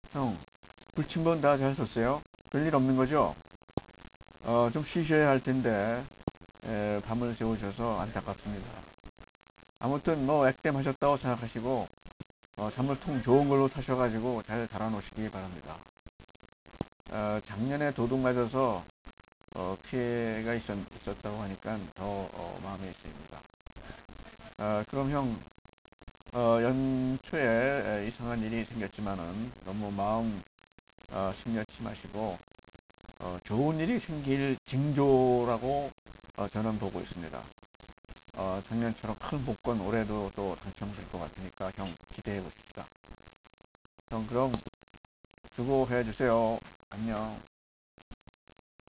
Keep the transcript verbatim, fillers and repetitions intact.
형, 불침번 다 잘 썼어요? 별일 없는 거죠? 어, 좀 쉬셔야 할 텐데, 에, 밤을 새우셔서 안타깝습니다. 아무튼 뭐 액땜 하셨다고 생각하시고, 어, 잔물통 좋은 걸로 타셔가지고 잘 달아놓으시기 바랍니다. 어, 작년에 도둑 맞아서 어, 피해가 있었, 있었다고 하니까 더 어, 마음이 쓰입니다. 어, 그럼 형, 어, 연초에 에, 이상한 일이 생겼지만은 너무 마음 어, 심려치 마시고 어, 좋은 일이 생길 징조라고 어, 저는 보고 있습니다. 어, 작년처럼 큰 복권 올해도 또 당첨될 것 같으니까 형 기대해 보십시다. 형 그럼 수고해 주세요. 안녕.